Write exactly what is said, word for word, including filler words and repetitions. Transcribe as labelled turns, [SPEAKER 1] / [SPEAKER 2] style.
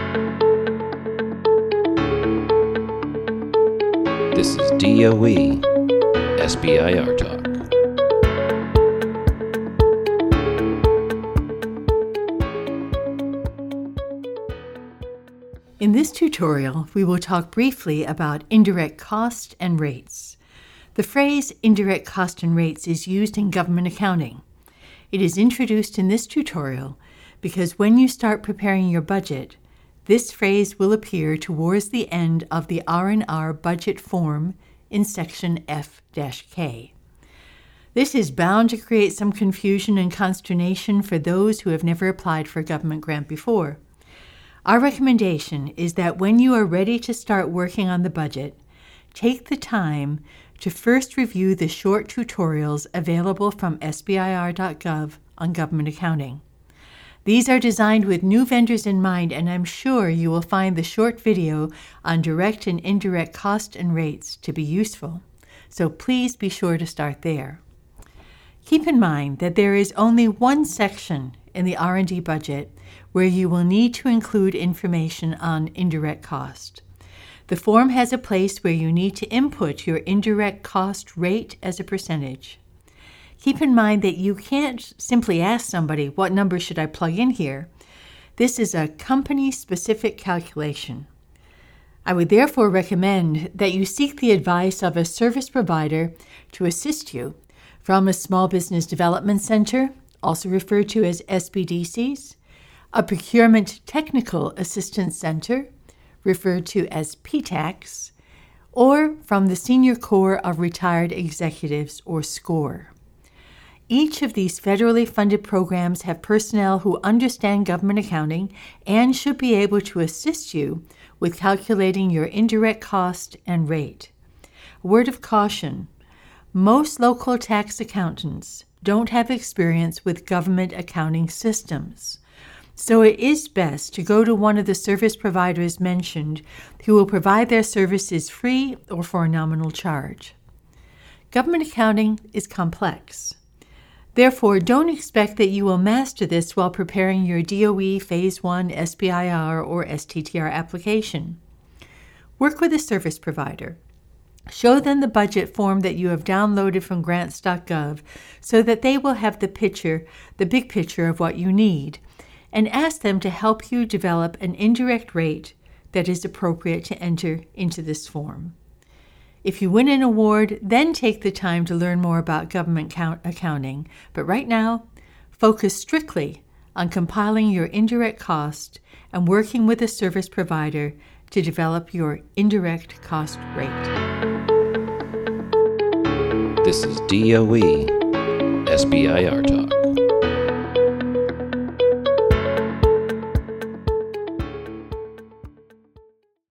[SPEAKER 1] This is D O E S B I R Talk.
[SPEAKER 2] In this tutorial, we will talk briefly about indirect cost and rates. The phrase indirect cost and rates is used in government accounting. It is introduced in this tutorial because when you start preparing your budget, this phrase will appear towards the end of the R and R budget form in section F K. This is bound to create some confusion and consternation for those who have never applied for a government grant before. Our recommendation is that when you are ready to start working on the budget, take the time to first review the short tutorials available from S B I R dot gov on government accounting. These are designed with new vendors in mind, and I'm sure you will find the short video on direct and indirect cost and rates to be useful. So please be sure to start there. Keep in mind that there is only one section in the R and D budget where you will need to include information on indirect cost. The form has a place where you need to input your indirect cost rate as a percentage. Keep in mind that you can't simply ask somebody, what number should I plug in here? This is a company-specific calculation. I would therefore recommend that you seek the advice of a service provider to assist you from a Small Business Development Center, also referred to as S B D Cs, a Procurement Technical Assistance Center, referred to as P TACs, or from the Senior Corps of Retired Executives, or SCORE. Each of these federally funded programs have personnel who understand government accounting and should be able to assist you with calculating your indirect cost and rate. A word of caution: most local tax accountants don't have experience with government accounting systems. So it is best to go to one of the service providers mentioned who will provide their services free or for a nominal charge. Government accounting is complex. Therefore, don't expect that you will master this while preparing your D O E Phase one S B I R or S T T R application. Work with a service provider. Show them the budget form that you have downloaded from grants dot gov so that they will have the picture, the big picture of what you need, and ask them to help you develop an indirect rate that is appropriate to enter into this form. If you win an award, then take the time to learn more about government count accounting. But right now, focus strictly on compiling your indirect cost and working with a service provider to develop your indirect cost rate.
[SPEAKER 1] This is D O E S B I R Talk.